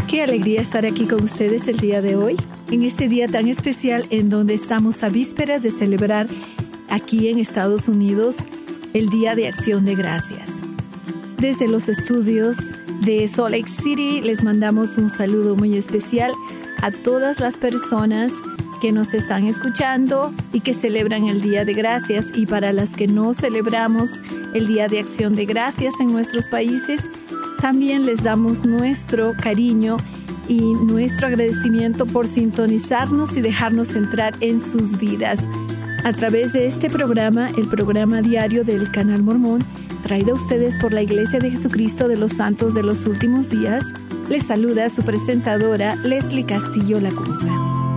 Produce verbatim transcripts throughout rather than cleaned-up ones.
Qué alegría estar aquí con ustedes el día de hoy, en este día tan especial en donde estamos a vísperas de celebrar aquí en Estados Unidos el Día de Acción de Gracias. Desde los estudios de Salt Lake City les mandamos un saludo muy especial a todas las personas que nos están escuchando y que celebran el Día de Gracias, y para las que no celebramos el Día de Acción de Gracias en nuestros países, también les damos nuestro cariño y nuestro agradecimiento por sintonizarnos y dejarnos entrar en sus vidas. A través de este programa, el programa diario del Canal Mormón, traído a ustedes por la Iglesia de Jesucristo de los Santos de los Últimos Días, les saluda su presentadora Leslie Castillo Lacunza.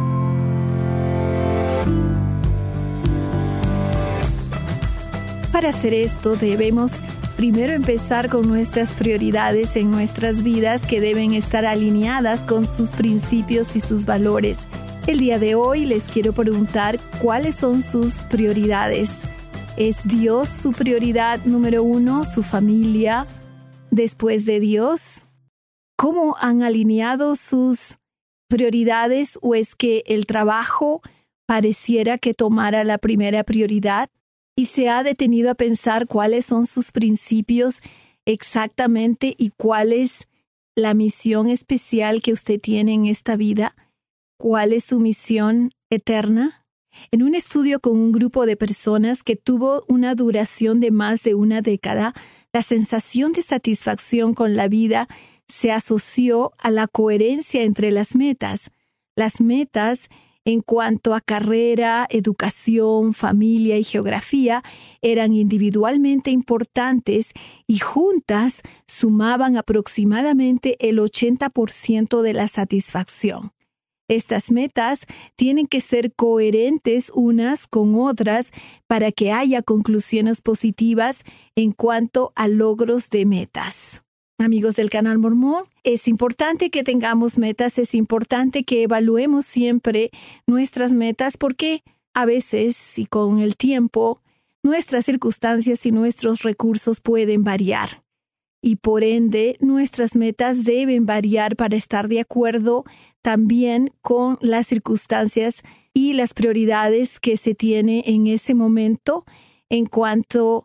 Para hacer esto debemos primero empezar con nuestras prioridades en nuestras vidas, que deben estar alineadas con sus principios y sus valores. El día de hoy les quiero preguntar cuáles son sus prioridades. ¿Es Dios su prioridad número uno, su familia después de Dios? ¿Cómo han alineado sus prioridades, o es que el trabajo pareciera que tomara la primera prioridad? ¿Y se ha detenido a pensar cuáles son sus principios exactamente y cuál es la misión especial que usted tiene en esta vida? ¿Cuál es su misión eterna? En un estudio con un grupo de personas que tuvo una duración de más de una década, la sensación de satisfacción con la vida se asoció a la coherencia entre las metas. Las metas en cuanto a carrera, educación, familia y geografía eran individualmente importantes y juntas sumaban aproximadamente el ochenta por ciento de la satisfacción. Estas metas tienen que ser coherentes unas con otras para que haya conclusiones positivas en cuanto a logros de metas. Amigos del Canal Mormón, es importante que tengamos metas, es importante que evaluemos siempre nuestras metas, porque a veces y con el tiempo nuestras circunstancias y nuestros recursos pueden variar. Y por ende, nuestras metas deben variar para estar de acuerdo también con las circunstancias y las prioridades que se tiene en ese momento en cuanto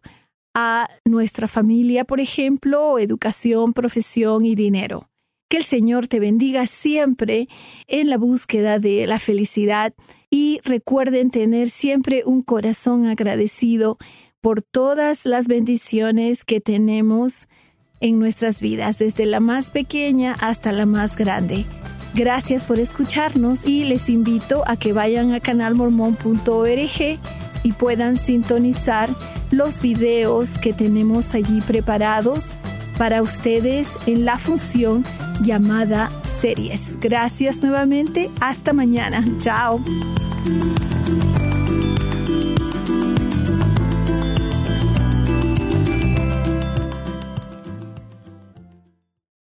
a nuestra familia, por ejemplo, educación, profesión y dinero. Que el Señor te bendiga siempre en la búsqueda de la felicidad, y recuerden tener siempre un corazón agradecido por todas las bendiciones que tenemos en nuestras vidas, desde la más pequeña hasta la más grande. Gracias por escucharnos y les invito a que vayan a canal mormón punto org y puedan sintonizar los videos que tenemos allí preparados para ustedes en la función llamada Series. Gracias nuevamente. Hasta mañana. Chao.